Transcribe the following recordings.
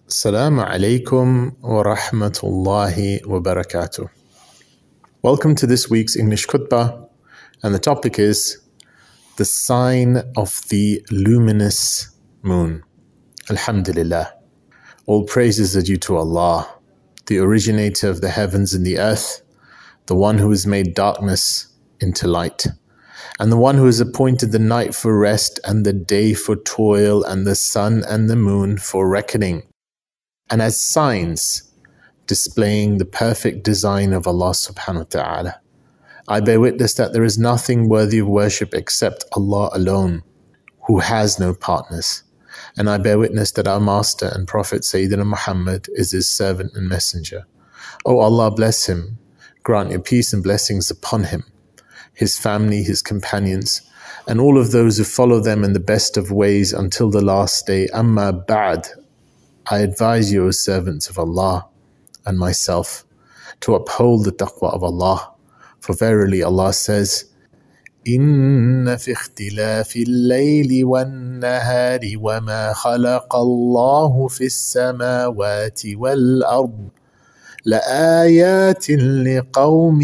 Assalamu alaikum wa rahmatullahi wa barakatuh. Welcome to this week's English khutbah, and the topic is the sign of the luminous moon. Alhamdulillah. All praises are due to Allah, the originator of the heavens and the earth, the one who has made darkness into light, and the one who has appointed the night for rest and the day for toil and the sun and the moon for reckoning, and as signs displaying the perfect design of Allah subhanahu wa ta'ala. I bear witness that there is nothing worthy of worship except Allah alone, who has no partners. And I bear witness that our Master and Prophet Sayyidina Muhammad is his servant and messenger. O Allah, bless him, grant your peace and blessings upon him, his family, his companions, and all of those who follow them in the best of ways until the last day. Amma ba'd, I advise you, as servants of Allah and myself, to uphold the taqwa of Allah. For verily Allah says, إِنَّ فِي اخْتِلَافِ اللَّيْلِ وَالنَّهَارِ وَمَا خَلَقَ اللَّهُ فِي السَّمَاوَاتِ وَالْأَرْضِ لَآيَاتٍ لِقَوْمٍ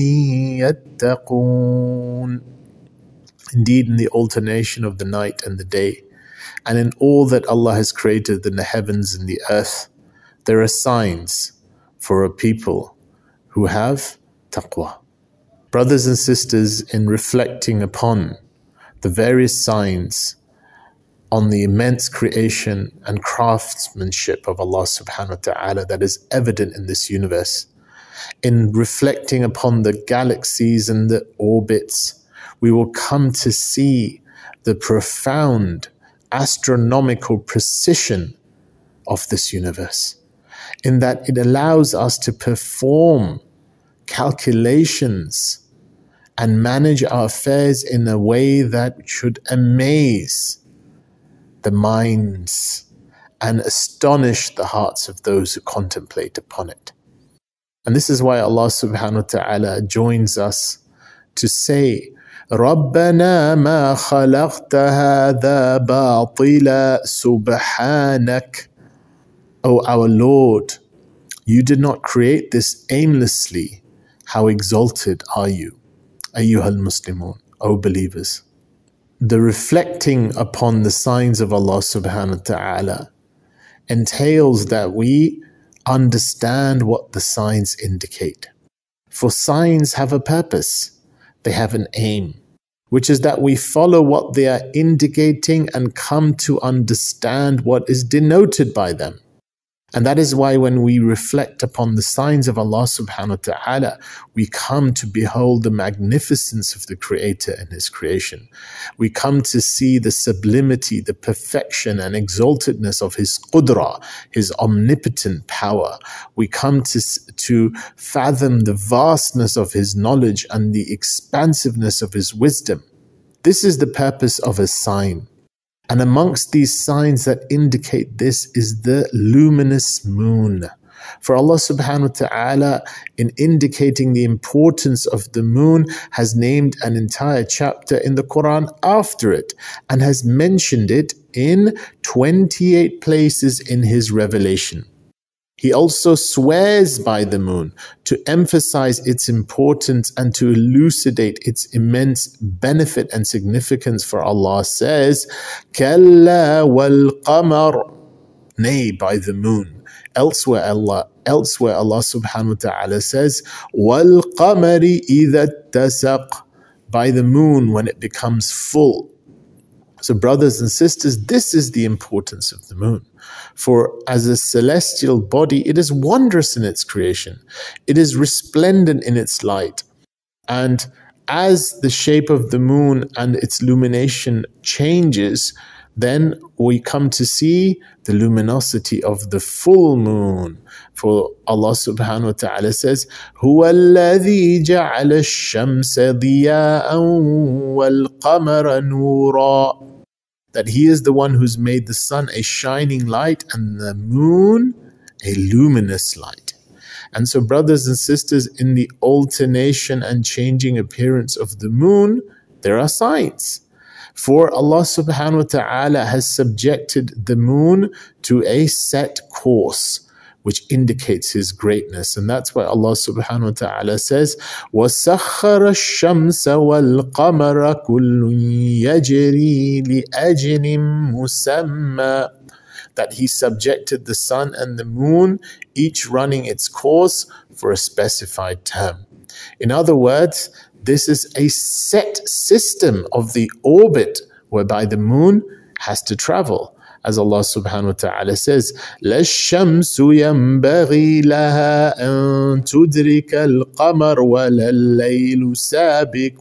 يَتَّقُونَ. Indeed, in the alternation of the night and the day, and in all that Allah has created in the heavens and the earth, there are signs for a people who have taqwa. Brothers and sisters, in reflecting upon the various signs on the immense creation and craftsmanship of Allah subhanahu wa ta'ala that is evident in this universe, in reflecting upon the galaxies and the orbits, we will come to see the profound astronomical precision of this universe, in that it allows us to perform calculations and manage our affairs in a way that should amaze the minds and astonish the hearts of those who contemplate upon it. And this is why Allah subhanahu wa ta'ala joins us to say, رَبَّنَا مَا خَلَقْتَ هَذَا بَاطِلًا سُبْحَانَكَ. O our Lord, you did not create this aimlessly. How exalted are you, ayyuhal muslimun, O believers. The reflecting upon the signs of Allah subhanahu wa ta'ala entails that we understand what the signs indicate. For signs have a purpose. They have an aim, which is that we follow what they are indicating and come to understand what is denoted by them. And that is why when we reflect upon the signs of Allah subhanahu wa ta'ala, we come to behold the magnificence of the Creator and His creation. We come to see the sublimity, the perfection and exaltedness of His qudra, His omnipotent power. We come to fathom the vastness of His knowledge and the expansiveness of His wisdom. This is the purpose of a sign. And amongst these signs that indicate this is the luminous moon. For Allah subhanahu wa ta'ala, in indicating the importance of the moon, has named an entire chapter in the Quran after it, and has mentioned it in 28 places in His revelation. He also swears by the moon to emphasize its importance and to elucidate its immense benefit and significance. For Allah says, Kalla wal qamar, nay, by the moon. Elsewhere Allah subhanahu wa ta'ala says, Wal qamari idha tasaq, by the moon when it becomes full. So brothers and sisters, this is the importance of the moon. For as a celestial body, it is wondrous in its creation. It is resplendent in its light. And as the shape of the moon and its lumination changes, then we come to see the luminosity of the full moon. For Allah subhanahu wa ta'ala says, هُوَ الَّذِي جَعَلَ الشَّمْسَ ضِيَاءً وَالْقَمَرَ نُورًا, that He is the one who's made the sun a shining light and the moon a luminous light. And so brothers and sisters, in the alternation and changing appearance of the moon, there are signs. For Allah subhanahu wa ta'ala has subjected the moon to a set course, which indicates His greatness. And that's why Allah subhanahu wa ta'ala says, وَسَخَّرَ الشَّمْسَ وَالْقَمَرَ كُلٌّ يَجْرِي لِأَجْلٍ مُسَمَّى. That He subjected the sun and the moon, each running its course for a specified term. In other words, this is a set system of the orbit whereby the moon has to travel. As Allah subhanahu wa ta'ala says, لَا الشَّمْسُ يَنْبَغِي لَهَا أَن تُدْرِكَ الْقَمَرَ وَلَا اللَّيْلُ سَابِقُ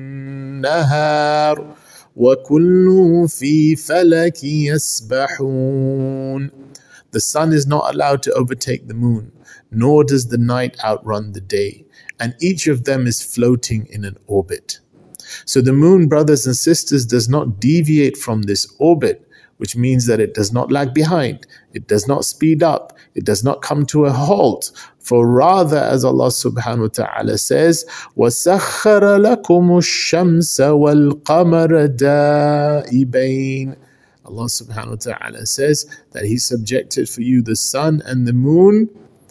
النَّهَارِ وَكُلٌّ فِي فَلَكٍ يَسْبَحُونَ. The sun is not allowed to overtake the moon, nor does the night outrun the day, and each of them is floating in an orbit. So the moon, brothers and sisters, does not deviate from this orbit, which means that it does not lag behind, it does not speed up, it does not come to a halt. For rather, as Allah subhanahu wa ta'ala says, وَسَخَّرَ لَكُمُ الشَّمْسَ وَالْقَمَرَ دَائِبَيْنِ. Allah subhanahu wa ta'ala says that He subjected for you the sun and the moon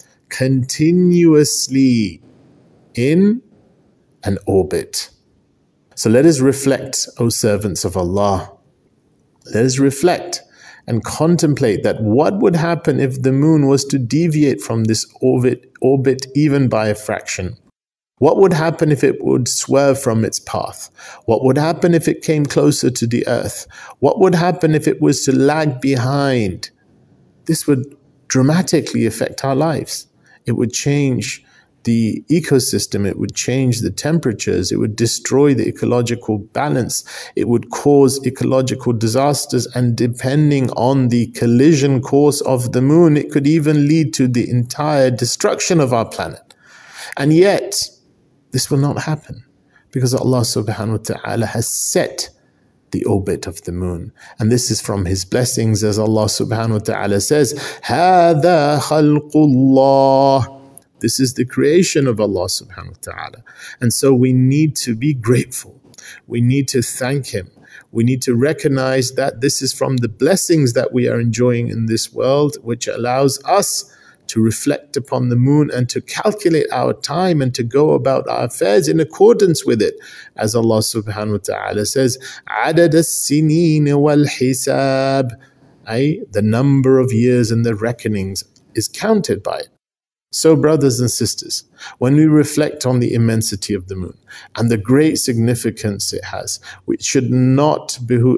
continuously in an orbit. So let us reflect, O servants of Allah. Let us reflect and contemplate that what would happen if the moon was to deviate from this orbit even by a fraction? What would happen if it would swerve from its path? What would happen if it came closer to the earth? What would happen if it was to lag behind? This would dramatically affect our lives. It would change the ecosystem, it would change the temperatures, it would destroy the ecological balance, it would cause ecological disasters, and depending on the collision course of the moon, it could even lead to the entire destruction of our planet. And yet, this will not happen because Allah subhanahu wa ta'ala has set the orbit of the moon. And this is from His blessings, as Allah subhanahu wa ta'ala says, هَذَا خَلْقُ اللَّهِ. This is the creation of Allah subhanahu wa ta'ala. And so we need to be grateful. We need to thank Him. We need to recognize that this is from the blessings that we are enjoying in this world, which allows us to reflect upon the moon and to calculate our time and to go about our affairs in accordance with it. As Allah subhanahu wa ta'ala says, عَدَدَ السِّنِينَ وَالْحِسَابِ. The number of years and the reckonings is counted by it. So, brothers and sisters, when we reflect on the immensity of the moon and the great significance it has, it should not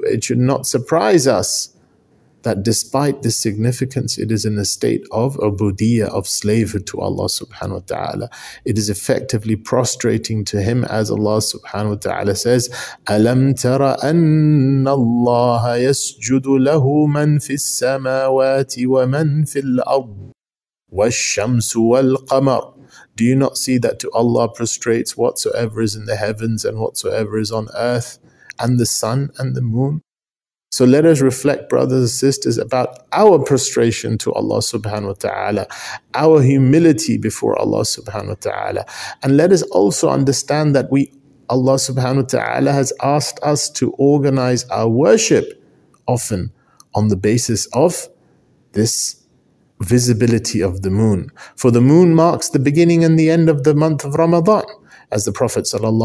surprise us that despite this significance, it is in a state of ubudiyya, of slavehood to Allah subhanahu wa ta'ala. It is effectively prostrating to Him, as Allah subhanahu wa ta'ala says, أَلَمْ تَرَ أَنَّ اللَّهَ يَسْجُدُ لَهُ مَنْ فِي السَّمَاوَاتِ وَمَنْ فِي الْأَرْضِ وَالشَّمْسُ وَالْقَمَرُ. Do you not see that to Allah prostrates whatsoever is in the heavens and whatsoever is on earth, and the sun and the moon? So let us reflect, brothers and sisters, about our prostration to Allah subhanahu wa ta'ala, our humility before Allah subhanahu wa ta'ala. And let us also understand that Allah subhanahu wa ta'ala has asked us to organize our worship often on the basis of this visibility of the moon. For the moon marks the beginning and the end of the month of Ramadan. As the Prophet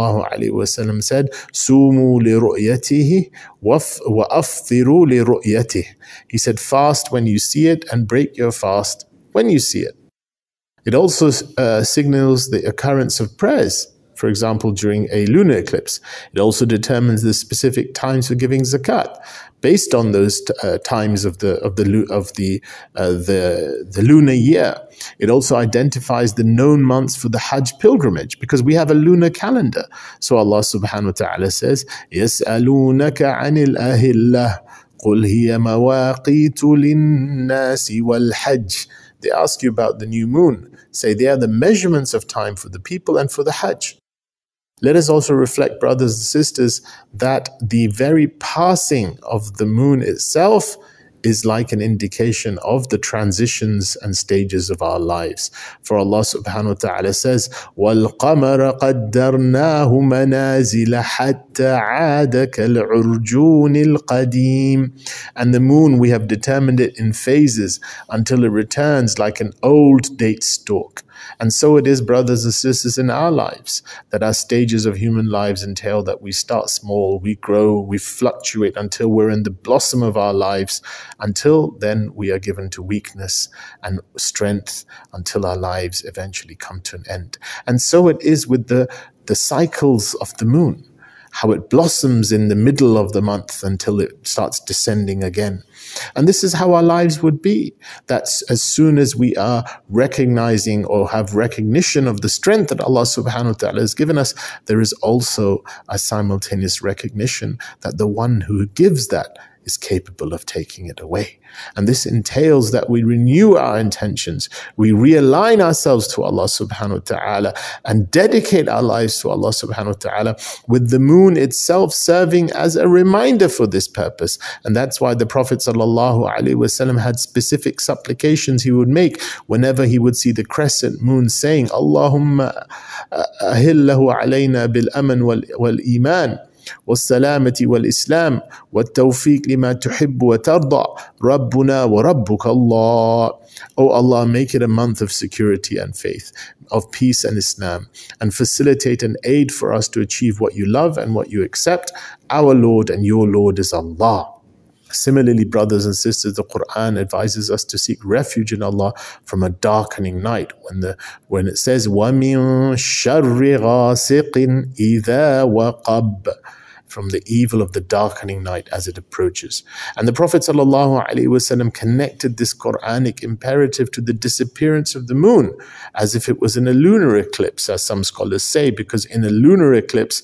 ﷺ said, "Sumu li ru'yatihi wa aftiru li ru'yatihi." He said, fast when you see it and break your fast when you see it. It also signals the occurrence of prayers. For example, during a lunar eclipse. It also determines the specific times for giving zakat. Based on those times of the lunar year, it also identifies the known months for the Hajj pilgrimage, because we have a lunar calendar. So Allah subhanahu wa ta'ala says, يَسْأَلُونَكَ عَنِ الْأَهِلَّةِ قُلْ هِيَ مَوَاقِيتُ لِلنَّاسِ وَالْحَجِّ. They ask you about the new moon. Say they are the measurements of time for the people and for the Hajj. Let us also reflect, brothers and sisters, that the very passing of the moon itself is like an indication of the transitions and stages of our lives. For Allah subhanahu wa ta'ala says, وَالْقَمَرَ قَدَّرْنَاهُ مَنَازِلَ حَتَّى عَادَ كَالْعُرْجُونِ الْقَدِيمِ. And the moon, we have determined it in phases until it returns like an old date stalk. And so it is, brothers and sisters, in our lives, that our stages of human lives entail that we start small, we grow, we fluctuate until we're in the blossom of our lives. Until then, we are given to weakness and strength until our lives eventually come to an end. And so it is with the cycles of the moon, how it blossoms in the middle of the month until it starts descending again. And this is how our lives would be. That as soon as we are recognizing or have recognition of the strength that Allah subhanahu wa ta'ala has given us, there is also a simultaneous recognition that the one who gives that is capable of taking it away. And this entails that we renew our intentions, we realign ourselves to Allah subhanahu wa ta'ala and dedicate our lives to Allah subhanahu wa ta'ala, with the moon itself serving as a reminder for this purpose. And that's why the Prophet sallallahu alaihi wasallam had specific supplications he would make whenever he would see the crescent moon, saying, Allahumma ahillahu alayna bil aman wal iman والسلامة والإسلام والتوفيق لما تحب وترضى ربنا وربك الله. O Allah, make it a month of security and faith, of peace and Islam, and facilitate and aid for us to achieve what you love and what you accept. Our Lord and your Lord is Allah. Similarly, brothers and sisters, the Quran advises us to seek refuge in Allah from a darkening night. When it says, وَمِن شَرِّ غَاسِقٍ إِذَا وَقَبَ, from the evil of the darkening night as it approaches. And the Prophet ﷺ connected this Quranic imperative to the disappearance of the moon, as if it was in a lunar eclipse, as some scholars say, because in a lunar eclipse,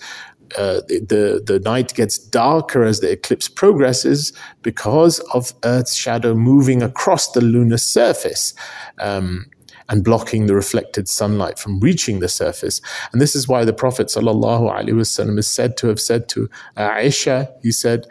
the night gets darker as the eclipse progresses because of Earth's shadow moving across the lunar surface and blocking the reflected sunlight from reaching the surface. And this is why the Prophet ﷺ is said to have said to Aisha, he said,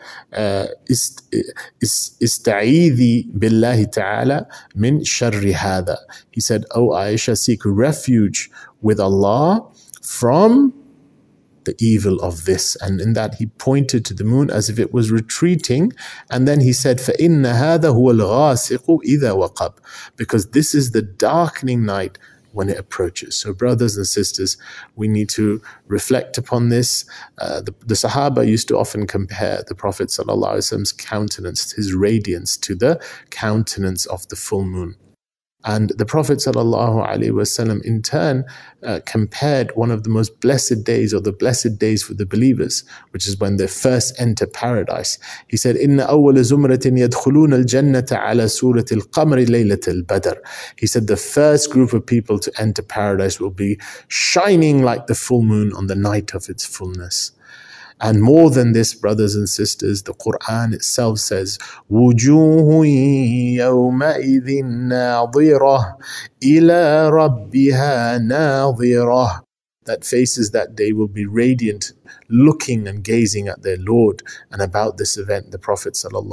Ista'idhi billahi ta'ala min sharri hadha. He said, O Aisha, seek refuge with Allah from the evil of this. And in that he pointed to the moon as if it was retreating, and then he said, فَإِنَّ هَذَا هُوَ الْغَاسِقُ إِذَا وَقَبْ, because this is the darkening night when it approaches. So brothers and sisters, we need to reflect upon this. The Sahaba used to often compare the Prophet ﷺ's countenance, his radiance, to the countenance of the full moon. And the Prophet ﷺ in turn compared one of the most blessed days, or the blessed days for the believers, which is when they first enter paradise. He said, إِنَّ أَوَّلَ زُمْرَةٍ يَدْخُلُونَ الْجَنَّةَ عَلَى سُورَةِ الْقَمَرِ لَيْلَةَ الْبَدْرِ. He said the first group of people to enter paradise will be shining like the full moon on the night of its fullness. And more than this, brothers and sisters, the Quran itself says, وُجُوهٌ يَوْمَئِذٍ نَاظِرَةٌ إِلَىٰ رَبِّهَا نَاظِرَةٌ. That faces that day will be radiant, looking and gazing at their Lord. And about this event, the Prophet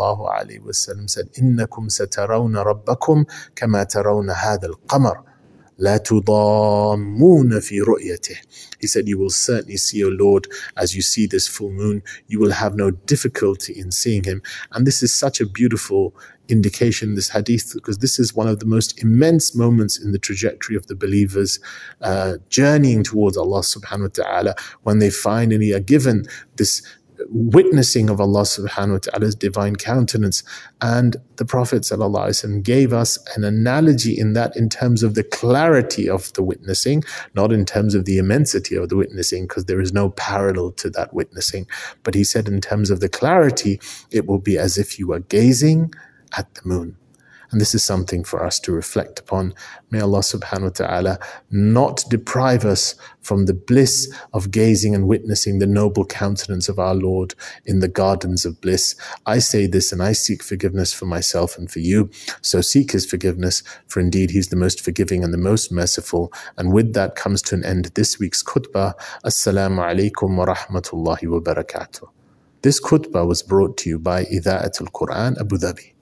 ﷺ said, إِنَّكُمْ سَتَرَوْنَ رَبَّكُمْ كَمَا تَرَوْنَ هَذَا الْقَمَرِ لا تضامون في رؤيته. He said, you will certainly see your Lord as you see this full moon. You will have no difficulty in seeing him. And this is such a beautiful indication, this hadith, because this is one of the most immense moments in the trajectory of the believers journeying towards Allah subhanahu wa ta'ala, when they finally are given this witnessing of Allah subhanahu wa ta'ala's divine countenance. And the Prophet ﷺ gave us an analogy in that, in terms of the clarity of the witnessing, not in terms of the immensity of the witnessing, because there is no parallel to that witnessing. But he said in terms of the clarity, it will be as if you are gazing at the moon. And this is something for us to reflect upon. May Allah subhanahu wa ta'ala not deprive us from the bliss of gazing and witnessing the noble countenance of our Lord in the gardens of bliss. I say this and I seek forgiveness for myself and for you. So seek his forgiveness, for indeed he's the most forgiving and the most merciful. And with that comes to an end this week's khutbah. Assalamu alaikum wa rahmatullahi wa barakatuh. This khutbah was brought to you by Idha'at al-Quran Abu Dhabi.